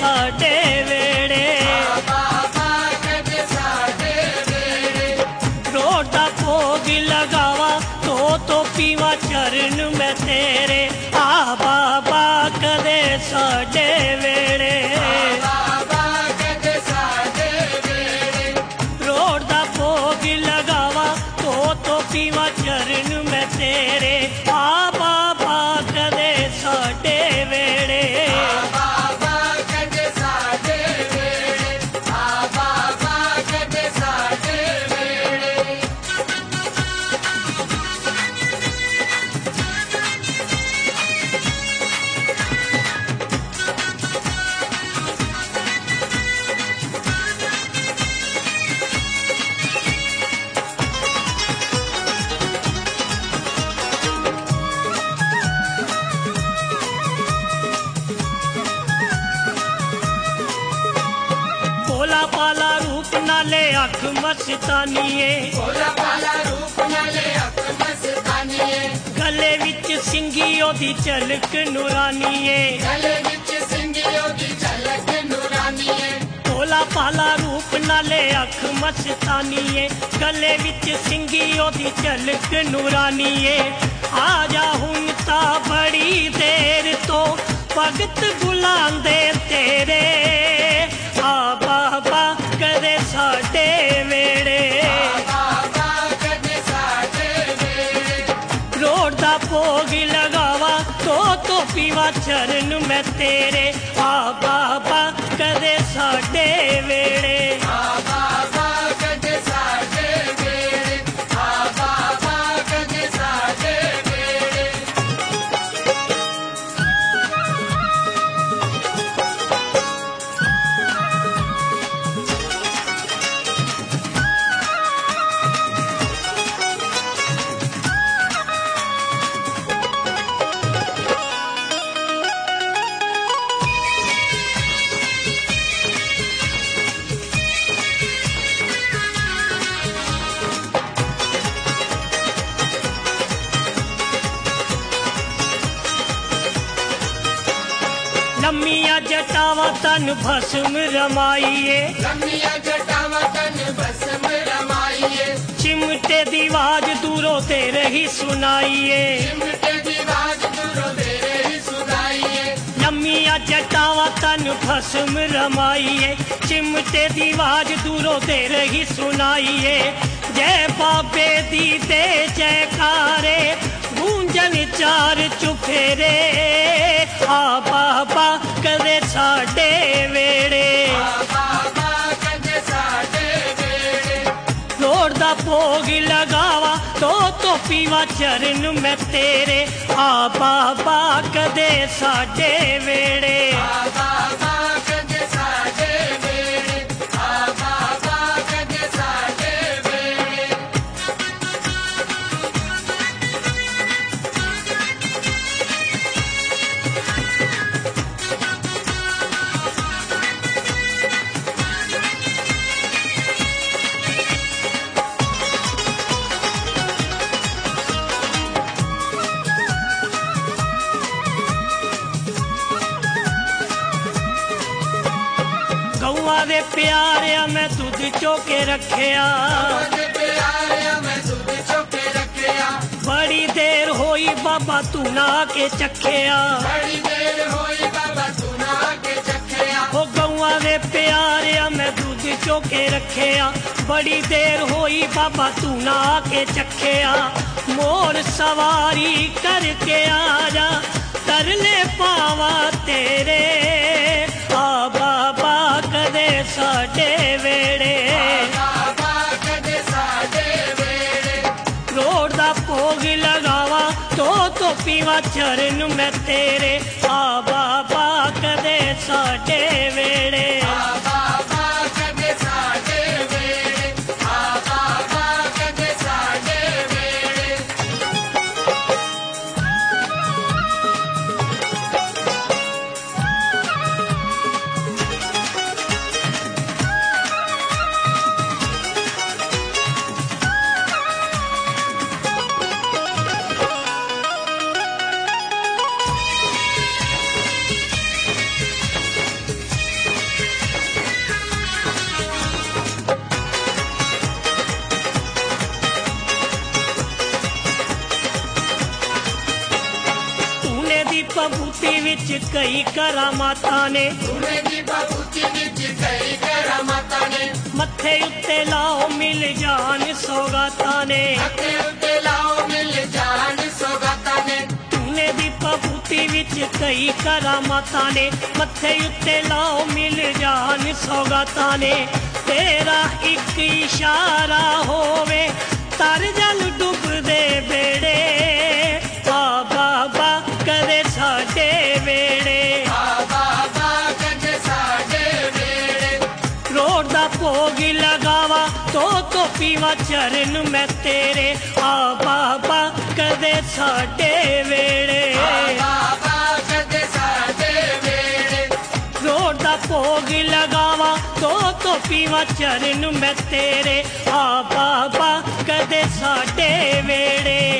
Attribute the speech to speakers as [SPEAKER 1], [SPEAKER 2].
[SPEAKER 1] साडे वेड़े रोड़ दा भोग लगावा तो पीवा चरण में तेरे आ बाबा कदे साडे वेड़े रोड़ दा भोग लगावा तो पीवा चरण में तेरे आ बाबा कदे साडे वेड़े पाला रूप नाले अख मस्तानीए गले विच सिंगी ओदी झलक नूरानीए भोला पाला रूप नाले अख मस्तानीए गले विच सिंगी ओदी झलक नूरानीए आजा हुन ता बड़ी देर तो भगत बुलांदे तेरे आ बाबा कदे साडे वेड़े रोड़ दा भोग लगावा तो पीवा चरण में तेरे आ बाबा कदे साडे वेड़े लम्मिया जटावा तन भस्म रमाइए चिमटे दी आवाज दूरों ते रही सुनाइए लम्मिया जटावा तन भस्म रमाइए चिमटे दी आवाज दूरों ते रही सुनाइए जय बाबे दी दे जयकारे गूंजन चार चुफेरे आ बाबा कदे साडे वेड़े रोड़ दा भोग लगावा तो पीवा चरण में तेरे आ बाबा कदे साडे वेड़े गौआ दे प्यारिया मैं दुध चोके रखिया बड़ी देर होई बाबा तू ना के चखिया ओ गौआ दे प्यारिया मैं दूध चोके रखिया बड़ी देर होई बाबा तू ना के चखिया मोर सवारी करके आजा तरले पावा तेरे आ बाबा कदे साडे वेड़े रोड़ दा भोग लगावा तो पीवा चरण में तेरे आ बाबा कदे साडे वेड़े ਬਬੂਤੀ ਵਿੱਚ ਕਈ ਕਰਾਮਾਤਾਂ ਨੇ,
[SPEAKER 2] ਸੋਨੇ ਦੀ ਬਬੂਤੀ ਵਿੱਚ ਕਈ ਕਰਾਮਾਤਾਂ ਨੇ,
[SPEAKER 1] ਮੱਥੇ ਉੱਤੇ ਲਾਓ ਮਿਲ ਜਾਣ ਸੌਗਾਤਾਂ ਨੇ,
[SPEAKER 2] ਮੱਥੇ ਉੱਤੇ ਲਾਓ ਮਿਲ ਜਾਣ ਸੌਗਾਤਾਂ ਨੇ,
[SPEAKER 1] ਸੋਨੇ ਦੀ ਬਬੂਤੀ ਵਿੱਚ ਕਈ ਕਰਾਮਾਤਾਂ ਨੇ, ਮੱਥੇ ਉੱਤੇ ਲਾਓ ਮਿਲ ਜਾਣ ਸੌਗਾਤਾਂ ਨੇ, ਤੇਰਾ ਇੱਕ ਇਸ਼ਾਰਾ ਹੋਵੇ ਤਰ ਜਲ ਡੁੱਬਦੇ ਬੇੜੇ, ਆ ਬਾਬਾ ਕਦੇ ਸਾਡੇ ਵੇੜੇ,
[SPEAKER 2] ਆ ਬਾਬਾ ਕਦੇ ਸਾਡੇ ਵੇੜੇ,
[SPEAKER 1] ਰੋੜ ਦਾ ਭੋਗ ਲਗਾਵਾ ਤੋ ਪੀਵਾ ਚਰਨ ਮੈਂ ਤੇਰੇ, ਆ ਬਾਬਾ ਕਦੇ ਸਾਡੇ ਵੇੜੇ,
[SPEAKER 2] ਆ ਬਾਬਾ ਕਦੇ ਸਾਡੇ ਵੇੜੇ,
[SPEAKER 1] ਰੋੜ ਦਾ ਭੋਗ ਲਗਾਵਾ ਤੋ ਪੀਵਾ ਚਰਨ ਮੈਂ ਤੇਰੇ, ਆ ਬਾਬਾ ਕਦੇ ਸਾਡੇ ਵੇੜੇ।